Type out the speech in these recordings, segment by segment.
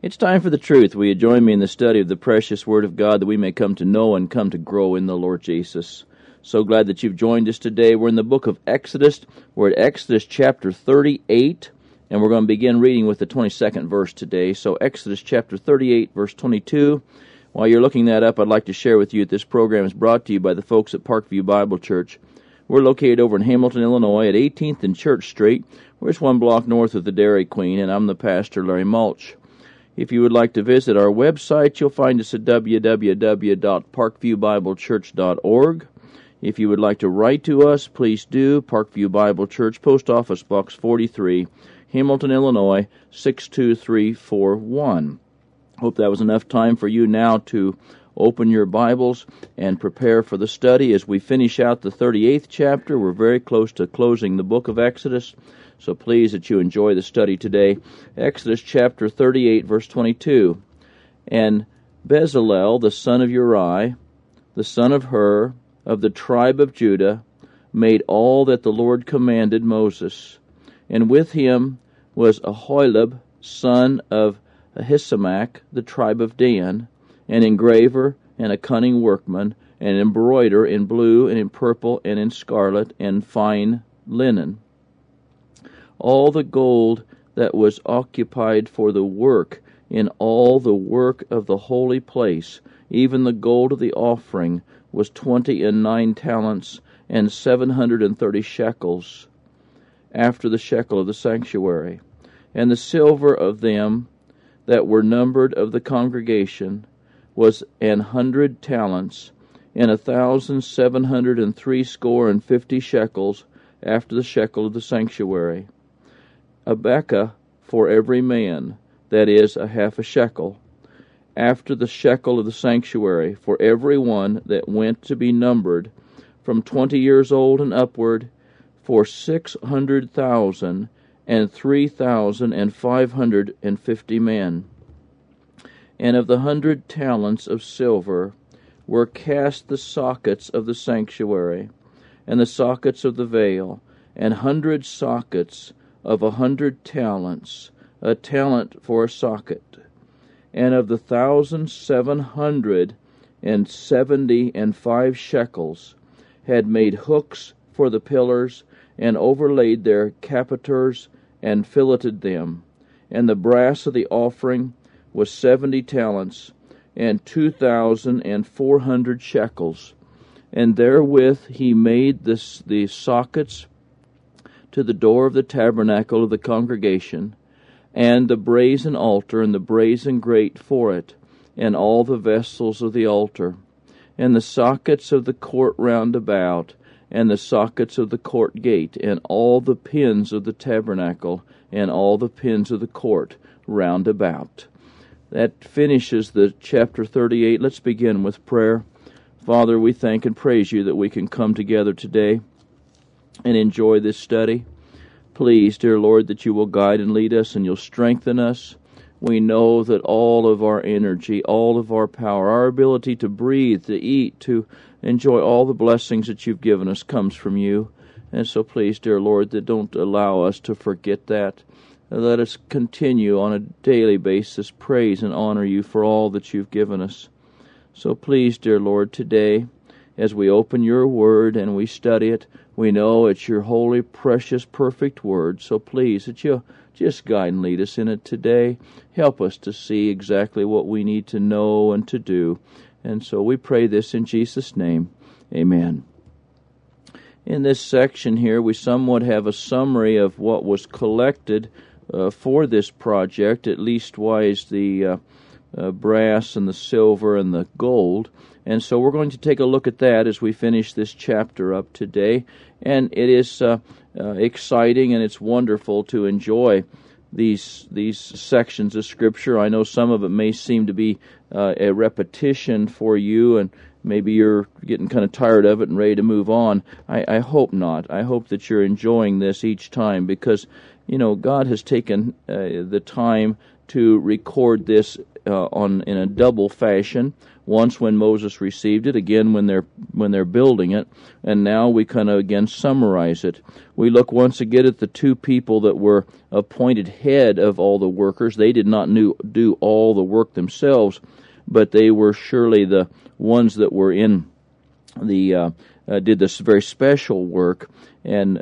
It's time for the truth. Will you join me in the study of the precious Word of God that we may come to know and come to grow in the Lord Jesus? So glad that you've joined us today. We're in the book of Exodus. We're at Exodus chapter 38, and we're going to begin reading with the 22nd verse today. So Exodus chapter 38, verse 22. While you're looking that up, I'd like to share with you that this program is brought to you by the folks at Parkview Bible Church. We're located over in Hamilton, Illinois at 18th and Church Street. We're just one block north of the Dairy Queen, and I'm the pastor, Larry Mulch. If you would like to visit our website, you'll find us at www.parkviewbiblechurch.org. If you would like to write to us, please do. Parkview Bible Church, Post Office Box 43, Hamilton, Illinois, 62341. Hope that was enough time for you now to open your Bibles and prepare for the study as we finish out the 38th chapter. We're very close to closing the book of Exodus. So please that you enjoy the study today. Exodus chapter 38, verse 22. And Bezalel, the son of Uri, the son of Hur, of the tribe of Judah, made all that the Lord commanded Moses. And with him was Aholiab, son of Ahisamach, the tribe of Dan, an engraver and a cunning workman, an embroiderer in blue and in purple and in scarlet and fine linen. All the gold that was occupied for the work in all the work of the holy place, even the gold of the offering, was 29 talents and 730 shekels, after the shekel of the sanctuary. And the silver of them that were numbered of the congregation was 100 talents, and 1,750 shekels, after the shekel of the sanctuary. A bekah for every man, that is, a half a shekel, after the shekel of the sanctuary, for every one that went to be numbered, from 20 years old and upward, for 600,000 and 3,550 men. And of the 100 talents of silver were cast the sockets of the sanctuary, and the sockets of the veil, and 100 sockets of 100 talents, a talent for a socket. And of the 1,775 shekels had made hooks for the pillars, and overlaid their capiters, and filleted them. And the brass of the offering was 70 talents, and 2,400 shekels. And therewith he made the sockets to the door of the tabernacle of the congregation, and the brazen altar, and the brazen grate for it, and all the vessels of the altar, and the sockets of the court round about, and the sockets of the court gate, and all the pins of the tabernacle, and all the pins of the court round about. That finishes the chapter 38. Let's begin with prayer. Father, we thank and praise you that we can come together today and enjoy this study. Please, dear Lord, that you will guide and lead us and you'll strengthen us. We know that all of our energy, all of our power, our ability to breathe, to eat, to enjoy all the blessings that you've given us comes from you. And so please, dear Lord, that don't allow us to forget that. Let us continue on a daily basis, praise and honor you for all that you've given us. So please, dear Lord, today, as we open your word and we study it, we know it's your holy, precious, perfect word. So please, that you just guide and lead us in it today. Help us to see exactly what we need to know and to do. And so we pray this in Jesus' name. Amen. In this section here, we somewhat have a summary of what was collected for this project, at least wise the brass and the silver and the gold. And so we're going to take a look at that as we finish this chapter up today. And it is exciting and it's wonderful to enjoy these sections of Scripture. I know some of it may seem to be a repetition for you, and maybe you're getting kind of tired of it and ready to move on. I hope not. I hope that you're enjoying this each time, because, you know, God has taken the time to record this in a double fashion. Once when Moses received it, again when they're building it, and now we kind of again summarize it. We look once again at the two people that were appointed head of all the workers. They did not do all the work themselves, but they were surely the ones that were in the did this very special work. And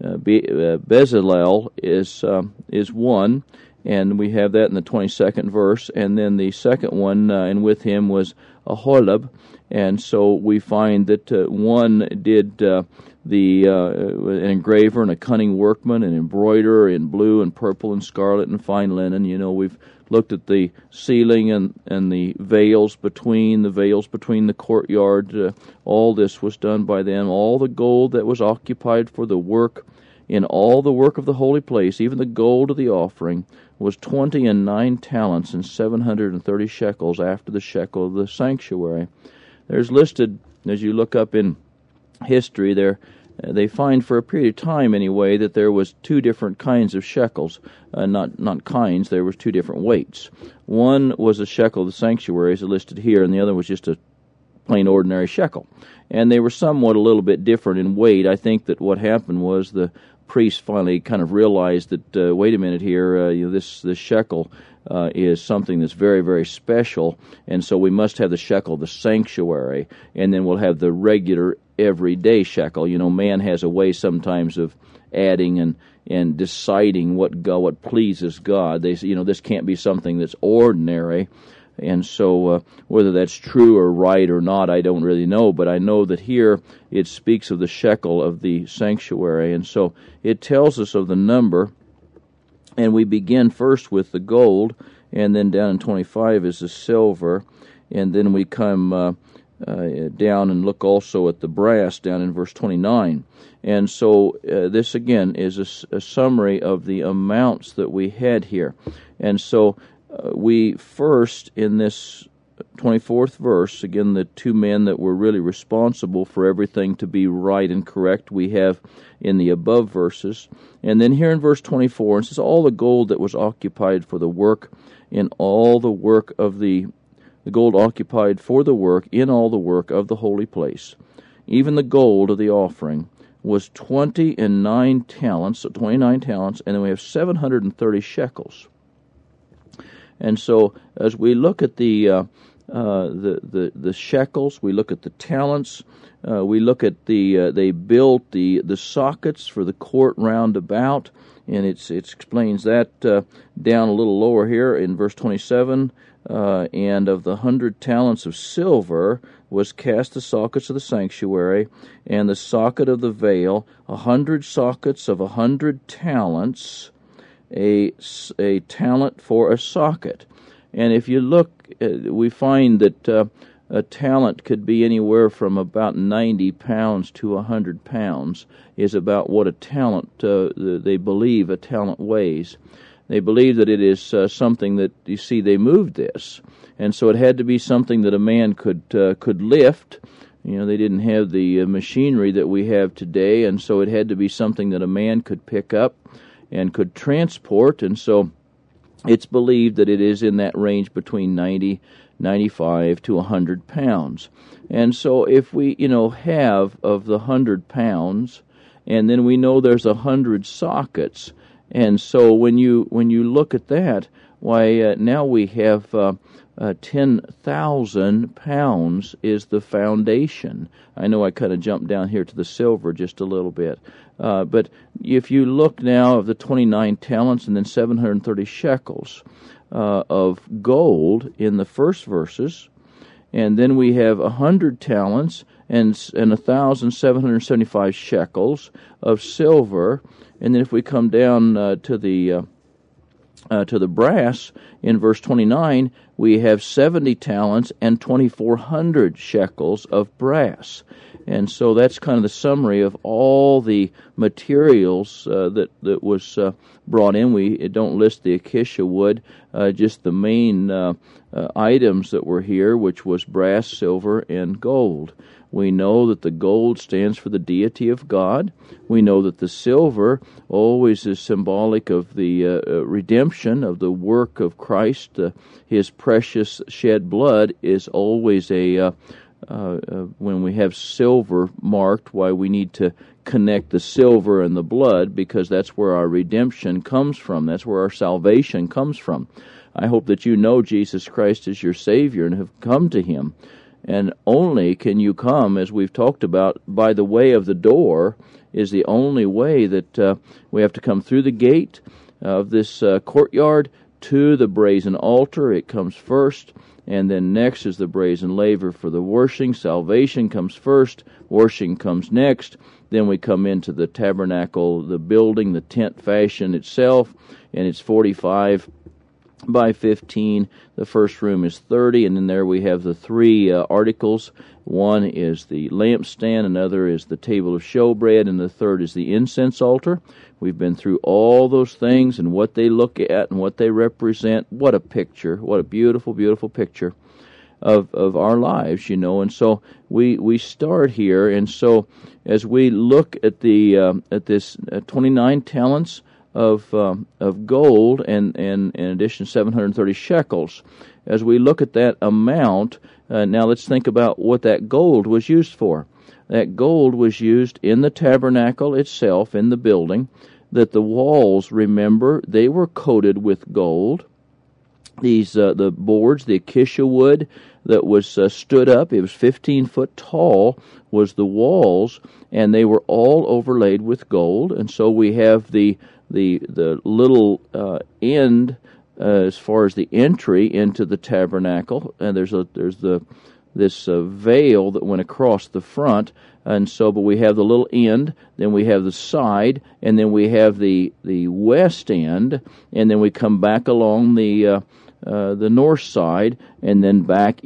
Bezalel is one. And we have that in the 22nd verse. And then the second one, and with him was Aholiab. And so we find that one did an engraver and a cunning workman, an embroiderer in blue and purple and scarlet and fine linen. You know, we've looked at the ceiling and the veils between the courtyard. All this was done by them. All the gold that was occupied for the work, in all the work of the holy place, even the gold of the offering, was 29 talents and 730 shekels after the shekel of the sanctuary. There's listed, as you look up in history there, they find for a period of time anyway that there was two different kinds of shekels. Not kinds, there was two different weights. One was a shekel of the sanctuary, as listed here, and the other was just a plain ordinary shekel. And they were somewhat a little bit different in weight. I think that what happened was the priest finally kind of realized that, wait a minute here, this shekel is something that's very, very special, and so we must have the shekel of the sanctuary, and then we'll have the regular everyday shekel. You know, man has a way sometimes of adding and deciding what pleases God. They say, this can't be something that's ordinary. And so whether that's true or right or not, I don't really know, but I know that here it speaks of the shekel of the sanctuary, and so it tells us of the number, and we begin first with the gold, and then down in 25 is the silver, and then we come down and look also at the brass down in verse 29. And so this again is a summary of the amounts that we had here. And so we first, in this 24th verse, again, the two men that were really responsible for everything to be right and correct, we have in the above verses. And then here in verse 24, it says, all the gold that was occupied for the work, in all the work of the gold occupied for the work, in all the work of the holy place, even the gold of the offering, was 29 talents, and then we have 730 shekels. And so, as we look at the shekels, we look at the talents, we look at they built the sockets for the court round about, and it explains that down a little lower here in verse 27. And of the 100 talents of silver was cast the sockets of the sanctuary, and the socket of the veil, 100 sockets of 100 talents. A talent for a socket. And if you look, we find that a talent could be anywhere from about 90 pounds to 100 pounds is about what a talent, they believe a talent weighs. They believe that it is something that, you see, they moved this. And so it had to be something that a man could lift. You know, they didn't have the machinery that we have today, and so it had to be something that a man could pick up and could transport, and so it's believed that it is in that range between 90, 95 to 100 pounds. And so if we, have of the 100 pounds, and then we know there's 100 sockets, and so when you look at that, why now we have 10,000 pounds is the foundation. I know I kind of jumped down here to the silver just a little bit. But if you look now of the 29 talents and then 730 shekels of gold in the first verses, and then we have 100 talents and 1,775 shekels of silver, and then if we come down to the brass in verse 29, we have 70 talents and 2,400 shekels of brass. And so that's kind of the summary of all the materials that was brought in. We don't list the acacia wood, just the main items that were here, which was brass, silver, and gold. We know that the gold stands for the deity of God. We know that the silver always is symbolic of the redemption of the work of Christ. His precious shed blood is always when we have silver marked, why we need to connect the silver and the blood, because that's where our redemption comes from. That's where our salvation comes from. I hope that you know Jesus Christ as your Savior and have come to Him. And only can you come, as we've talked about, by the way of the door is the only way that we have to come through the gate of this courtyard to the brazen altar. It comes first, and then next is the brazen laver for the washing. Salvation comes first, washing comes next. Then we come into the tabernacle, the building, the tent fashion itself, and it's 45 by 15. The first room is 30, and then there we have the three articles. One is the lampstand, another is the table of showbread, and the third is the incense altar. We've been through all those things and what they look at and what they represent. What a picture. What a beautiful, beautiful picture of our lives, you know. And so we start here, and so as we look at the at this 29 talents of gold and in addition 730 shekels, as we look at that amount, now let's think about what that gold was used for. That gold was used in the tabernacle itself, in the building, that the walls, remember, they were coated with gold. These the boards, the acacia wood that was stood up, it was 15 foot tall, was the walls, and they were all overlaid with gold. And so we have the little end as far as the entry into the tabernacle, and there's this veil that went across the front, and so but we have the little end, then we have the side, and then we have the west end, and then we come back along the north side, and then back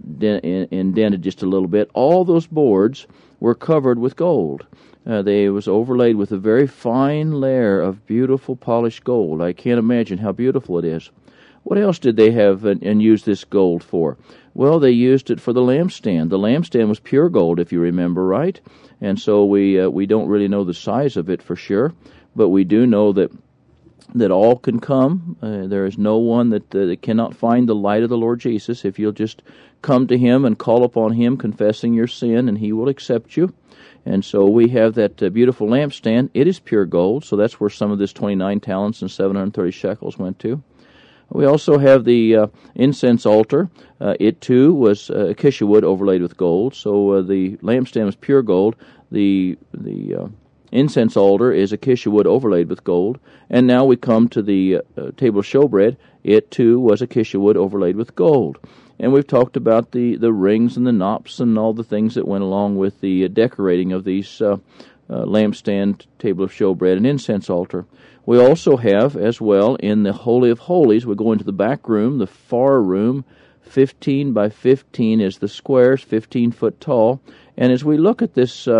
indented just a little bit. All those boards were covered with gold. They was overlaid with a very fine layer of beautiful polished gold. I can't imagine how beautiful it is. What else did they have and use this gold for? Well, they used it for the lampstand. The lampstand was pure gold, if you remember, right? And so we don't really know the size of it for sure, but we do know that all can come. There is no one that cannot find the light of the Lord Jesus. If you'll just come to Him and call upon Him, confessing your sin, and He will accept you. And so we have that beautiful lampstand. It is pure gold, so that's where some of this 29 talents and 730 shekels went to. We also have the incense altar. It too was acacia wood overlaid with gold. So the lampstand was pure gold. The incense altar is acacia wood overlaid with gold. And now we come to the table of showbread. It too was acacia wood overlaid with gold. And we've talked about the rings and the knops and all the things that went along with the decorating of these lampstand, table of showbread, and incense altar. We also have, as well, in the Holy of Holies, we go into the back room, the far room. 15 by 15 is the squares, 15 foot tall. And as we look at this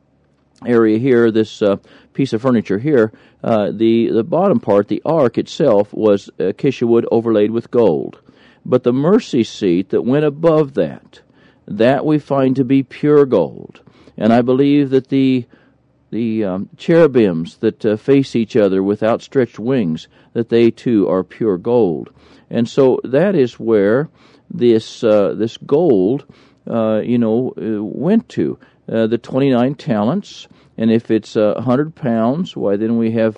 area here, this piece of furniture here, the bottom part, the ark itself, was acacia wood overlaid with gold. But the mercy seat that went above that we find to be pure gold. And I believe that the cherubims that face each other with outstretched wings, that they too are pure gold. And so that is where this gold, went to. The 29 talents, and if it's 100 pounds, why then we have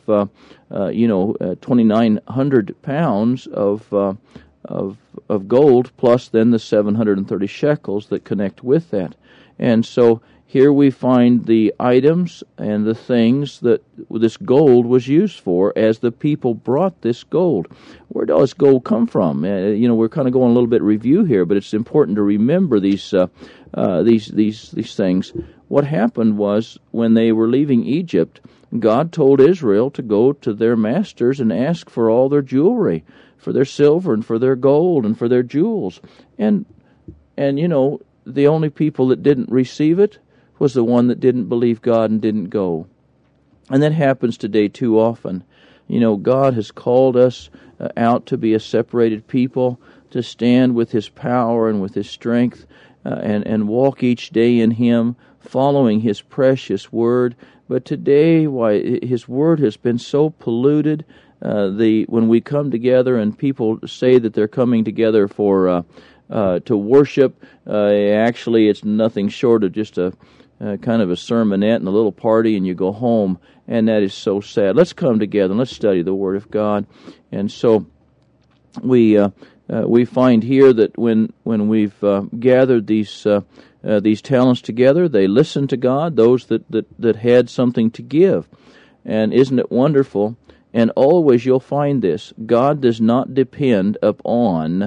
2,900 pounds of gold, plus then the 730 shekels that connect with that. And so here we find the items and the things that this gold was used for as the people brought this gold. Where does gold come from? We're kind of going a little bit review here, but it's important to remember these things. What happened was when they were leaving Egypt, God told Israel to go to their masters and ask for all their jewelry, for their silver and for their gold and for their jewels. And the only people that didn't receive it was the one that didn't believe God and didn't go. And that happens today too often. God has called us out to be a separated people, to stand with His power and with His strength, and walk each day in Him, following His precious Word. But today, His Word has been so polluted. When we come together and people say that they're coming together for to worship, actually it's nothing short of just a kind of a sermonette and a little party, and you go home, and that is so sad. Let's come together and let's study the Word of God. And so we find here that when we've gathered these talents together, they listened to God, those that had something to give. And isn't it wonderful? And always you'll find this: God does not depend upon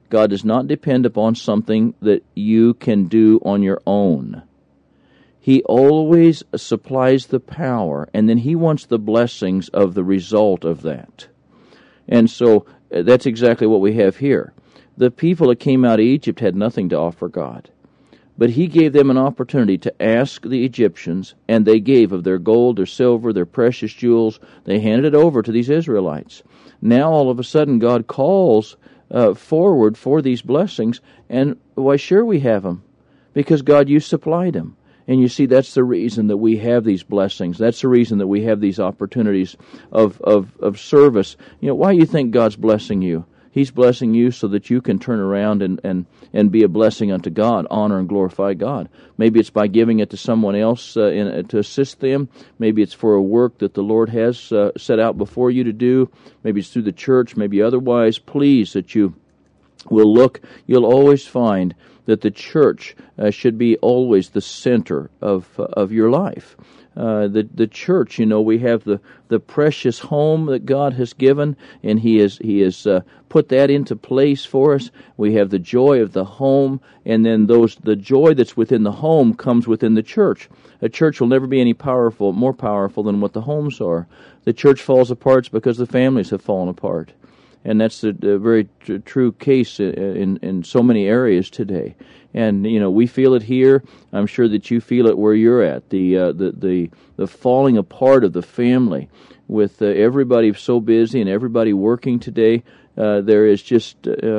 something that you can do on your own. He always supplies the power, and then He wants the blessings of the result of that. And so that's exactly what we have here. The people that came out of Egypt had nothing to offer God. But He gave them an opportunity to ask the Egyptians, and they gave of their gold, their silver, their precious jewels. They handed it over to these Israelites. Now all of a sudden God calls forward for these blessings, and why, sure we have them, because God, you supplied them. And you see, that's the reason that we have these blessings. That's the reason that we have these opportunities of service. Why do you think God's blessing you? He's blessing you so that you can turn around and be a blessing unto God, honor and glorify God. Maybe it's by giving it to someone else to assist them. Maybe it's for a work that the Lord has set out before you to do. Maybe it's through the church, maybe otherwise. Please, that you will look. You'll always find that the church should be always the center of your life. The church, we have the precious home that God has given, and He has put that into place for us. We have the joy of the home, and then the joy that's within the home comes within the church. A church will never be any more powerful than what the homes are. The church falls apart because the families have fallen apart. And that's a very true case in so many areas today. And we feel it here. I'm sure that you feel it where you're at. The falling apart of the family, with everybody so busy and everybody working today. There is just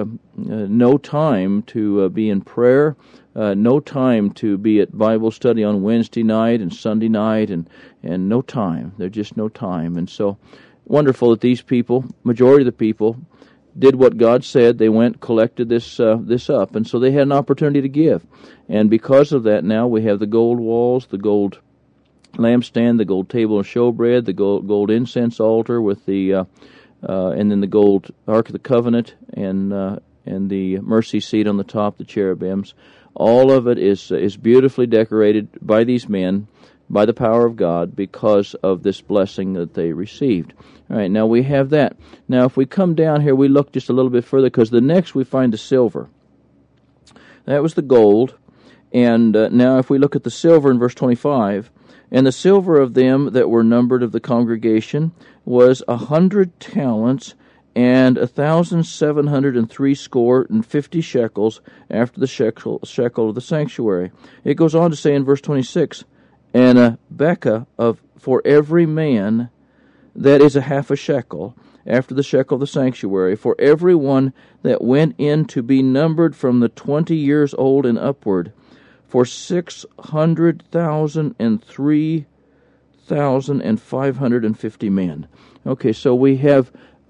no time to be in prayer. No time to be at Bible study on Wednesday night and Sunday night, and no time. There's just no time. And so, wonderful that these people, majority of the people, did what God said. They went, collected this up, and so they had an opportunity to give. And because of that, now we have the gold walls, the gold lampstand, the gold table of showbread, the gold incense altar with the and then the gold Ark of the Covenant, and the mercy seat on the top, the cherubims. All of it is beautifully decorated by these men, by the power of God, because of this blessing that they received. All right, now we have that. Now if we come down here, we look just a little bit further, because the next we find the silver. That was the gold. And now if we look at the silver in verse 25, and the silver of them that were numbered of the congregation was 100 talents, and 1,760 shekels, after the shekel of the sanctuary. It goes on to say in verse 26, and a bekah for every man, that is a half a shekel, after the shekel of the sanctuary, for every one that went in to be numbered from the 20 years old and upward, for 600,000 and 3,550 men. Okay, so we have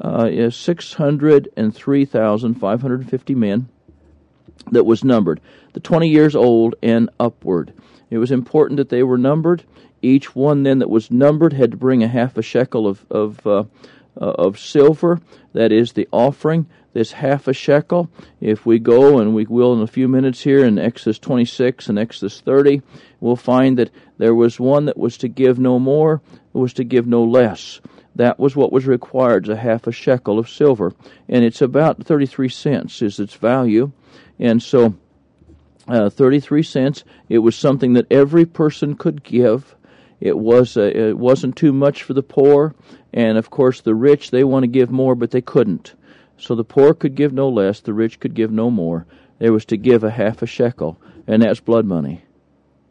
603,550 men that was numbered, the 20 years old and upward. It was important that they were numbered. Each one then that was numbered had to bring a half a shekel of silver. That is the offering, this half a shekel. If we go, and we will in a few minutes here, in Exodus 26 and Exodus 30, we'll find that there was one that was to give no more, it was to give no less. That was what was required, a half a shekel of silver. And it's about 33 cents is its value. And so 33 cents, it was something that every person could give. It wasn't too much for the poor. And of course the rich, they want to give more, but they couldn't. So the poor could give no less, the rich could give no more. There was to give a half a shekel, and that's blood money.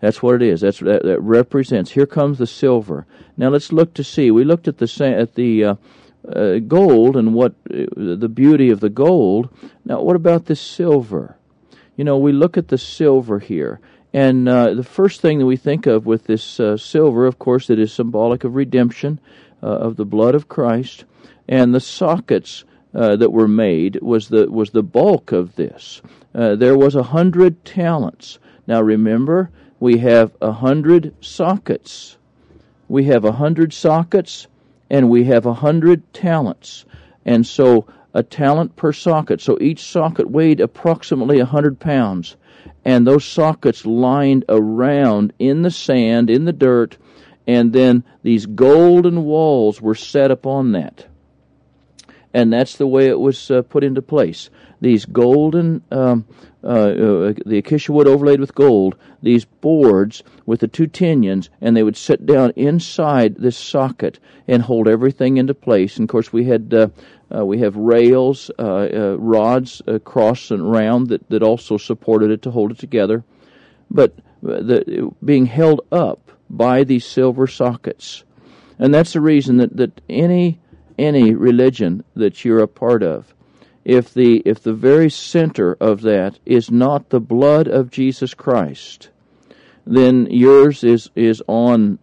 That's what it is. That represents. Here comes the silver. Now let's look to see. We looked at the gold and what the beauty of the gold. Now, what about this silver? We look at the silver here, and the first thing that we think of with this silver, of course, it is symbolic of redemption, of the blood of Christ, and the sockets that were made was the bulk of this. There was 100 talents. Now, remember, we have 100 sockets. We have 100 sockets, and we have 100 talents. And so a talent per socket. So each socket weighed approximately 100 pounds. And those sockets lined around in the sand, in the dirt, and then these golden walls were set upon that. And that's the way it was put into place. These golden, the acacia wood overlaid with gold, these boards with the two tinions, and they would sit down inside this socket and hold everything into place. And of course, we have rails, rods across and round that also supported it to hold it together, but being held up by these silver sockets. And that's the reason that any religion that you're a part of, if the very center of that is not the blood of Jesus Christ, then yours is on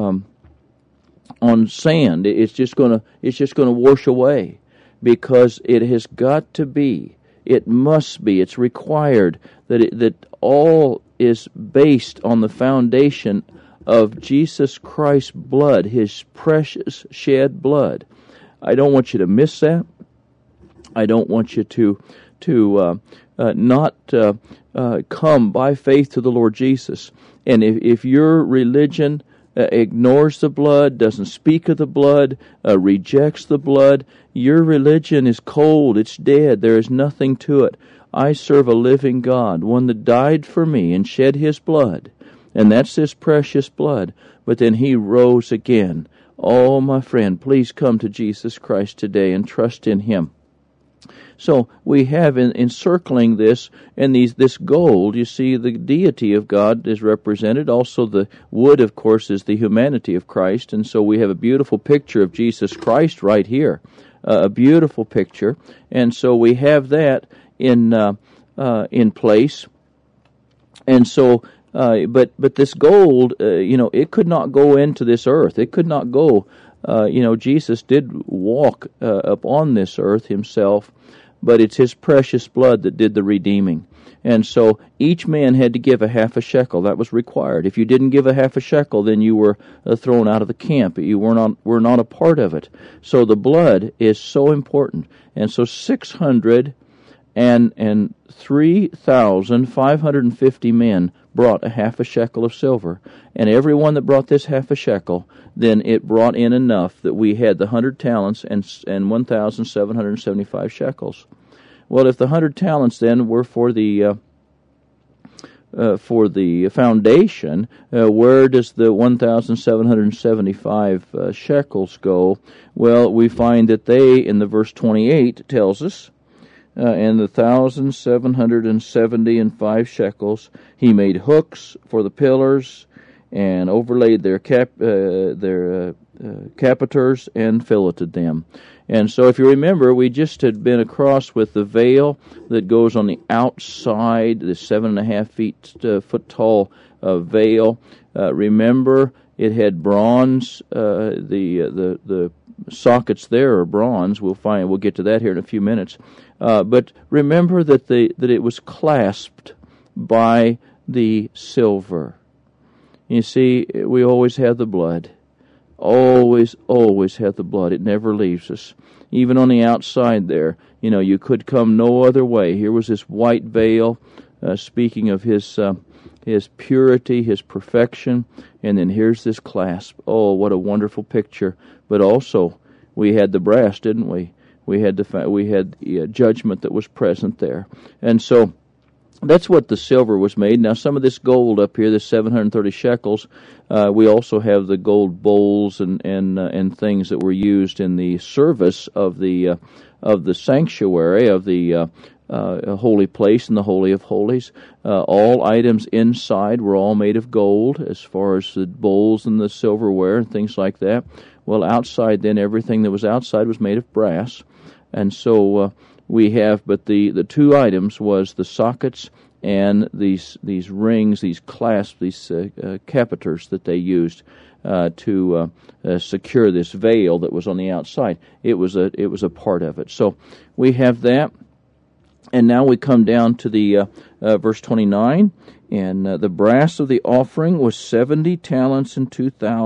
sand. It's just gonna wash away, because it has got to be. It must be. It's required that all is based on the foundation of Jesus Christ's blood, His precious shed blood. I don't want you to miss that. I don't want you to not come by faith to the Lord Jesus. And if your religion ignores the blood, doesn't speak of the blood, rejects the blood, your religion is cold, it's dead, there is nothing to it. I serve a living God, one that died for me and shed His blood, and that's His precious blood, but then He rose again. Oh, my friend, please come to Jesus Christ today and trust in Him. So we have encircling this, and this gold, you see the deity of God is represented. Also the wood, of course, is the humanity of Christ, and so we have a beautiful picture of Jesus Christ right here, a beautiful picture. And so we have that in place. And so, but this gold, it could not go into this earth. It could not go. Jesus did walk upon this earth Himself, but it's His precious blood that did the redeeming. And so each man had to give a half a shekel. That was required. If you didn't give a half a shekel, then you were thrown out of the camp. You were not a part of it. So the blood is so important. And so 3,550 men brought a half a shekel of silver. And everyone that brought this half a shekel, then it brought in enough that we had the 100 talents and 1,775 shekels. Well, if the 100 talents then were for the foundation, where does the 1,775 shekels go? Well, we find that they, in the verse 28, tells us, and the 1,775 shekels, he made hooks for the pillars, and overlaid their capiters and filleted them. And so if you remember, we just had been across with the veil that goes on the outside, the 7.5 foot tall veil. Remember, it had bronze. The sockets there are bronze. We'll get to that here in a few minutes. But remember that it was clasped by the silver. You see, we always have the blood. Always have the blood. It never leaves us. Even on the outside there, you could come no other way. Here was this white veil, speaking of His purity, His perfection, and then here's this clasp. Oh, what a wonderful picture! But also, we had the brass, didn't we? We had the judgment that was present there, and so that's what the silver was made. Now, some of this gold up here, this 730 shekels, we also have the gold bowls and things that were used in the service of the sanctuary, of the holy place in the Holy of Holies. All items inside were all made of gold, as far as the bowls and the silverware and things like that. Well, outside then, everything that was outside was made of brass. And so we have, but the two items was the sockets and these rings, these clasps, these capiters that they used to secure this veil that was on the outside. It was a part of it. So we have that. And now we come down to the verse 29, and the brass of the offering was 70 talents and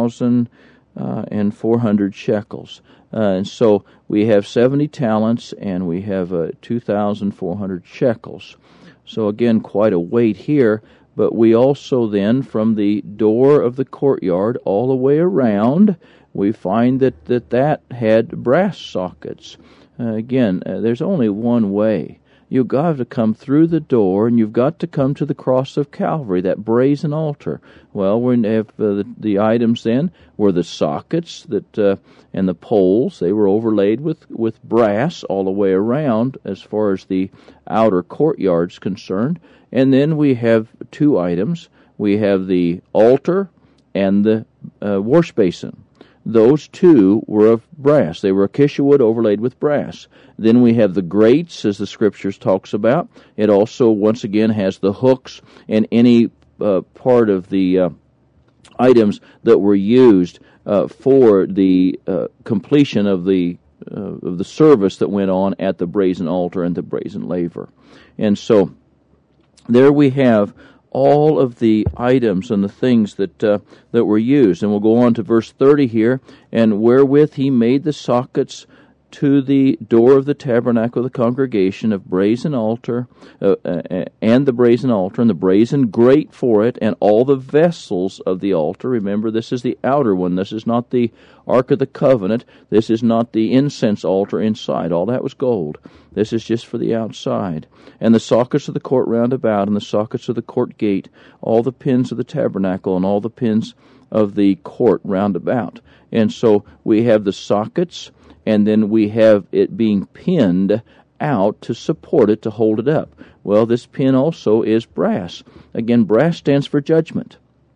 2,400 shekels. And so we have 70 talents, and we have 2,400 shekels. So again, quite a weight here. But we also then, from the door of the courtyard all the way around, we find that had brass sockets. Again, there's only one way. You've got to come through the door, and you've got to come to the cross of Calvary, that brazen altar. Well, we have the items then were the sockets and the poles. They were overlaid with brass all the way around as far as the outer courtyard's concerned. And then we have two items. We have the altar and the wash basin. Those two were of brass. They were acacia wood overlaid with brass. Then we have the grates, as the Scriptures talks about. It also, once again, has the hooks and any part of the items that were used for the completion of the service that went on at the brazen altar and the brazen laver. And so there we have all of the items and the things that were used. And we'll go on to verse 30 here. And wherewith he made the sockets to the door of the tabernacle of the congregation of brazen altar, and the brazen altar, and the brazen grate for it, and all the vessels of the altar. Remember, this is the outer one. This is not the Ark of the Covenant. This is not the incense altar inside. All that was gold. This is just for the outside. And the sockets of the court round about, and the sockets of the court gate, all the pins of the tabernacle, and all the pins of the court round about. And so we have the sockets, and then we have it being pinned out to support it, to hold it up. Well, this pin also is brass. Again, brass stands for judgment.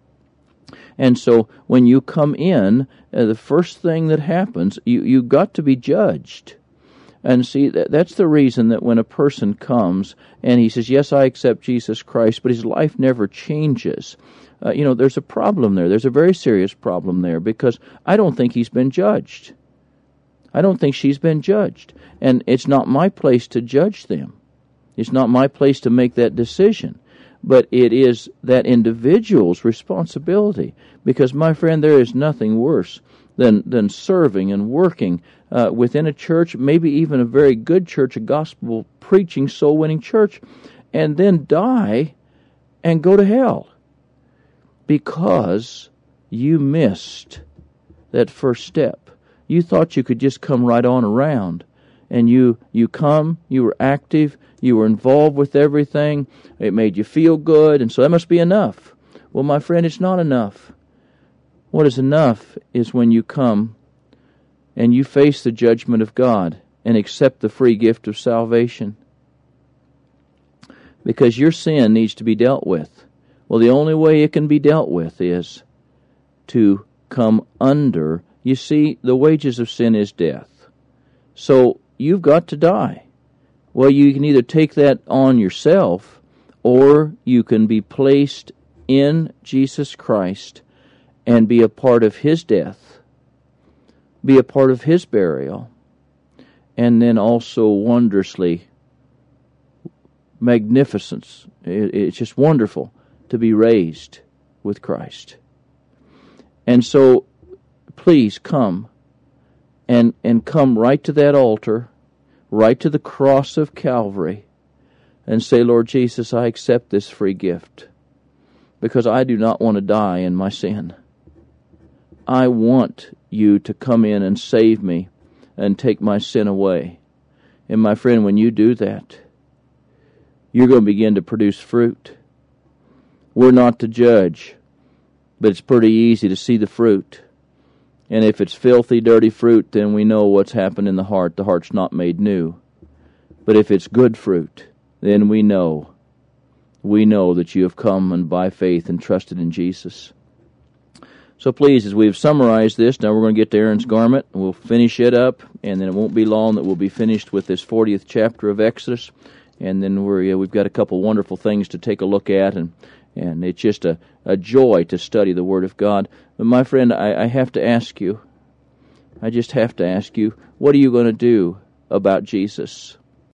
And so when you come in, the first thing that happens, you got to be judged. And see, that's the reason that when a person comes and he says, yes, I accept Jesus Christ, but his life never changes. There's a problem there. There's a very serious problem there, because I don't think he's been judged. I don't think she's been judged. And it's not my place to judge them. It's not my place to make that decision. But it is that individual's responsibility. Because, my friend, there is nothing worse than serving and working within a church, maybe even a very good church, a gospel preaching, soul winning church, and then die and go to hell because you missed that first step. You thought you could just come right on around, and you were active, you were involved with everything, it made you feel good, and so that must be enough. Well, my friend, it's not enough. What is enough is when you come and you face the judgment of God and accept the free gift of salvation. Because your sin needs to be dealt with. Well, the only way it can be dealt with is to come under. You see, the wages of sin is death. So you've got to die. Well, you can either take that on yourself, or you can be placed in Jesus Christ and be a part of his death, be a part of his burial, and then also wondrously magnificence. It's just wonderful to be raised with Christ. And so please come and come right to that altar, right to the cross of Calvary, and say, Lord Jesus, I accept this free gift because I do not want to die in my sin. I want you to come in and save me and take my sin away. And my friend, when you do that, you're going to begin to produce fruit. We're not to judge, but it's pretty easy to see the fruit. And if it's filthy, dirty fruit, then we know what's happened in the heart. The heart's not made new. But if it's good fruit, then we know that you have come and by faith and trusted in Jesus. So please, as we've summarized this, now we're going to get to Aaron's garment, and we'll finish it up, and then it won't be long that we'll be finished with this 40th chapter of Exodus, and then we've got a couple wonderful things to take a look at, and it's just a joy to study the Word of God. But my friend, I have to ask you, I just have to ask you, what are you going to do about Jesus?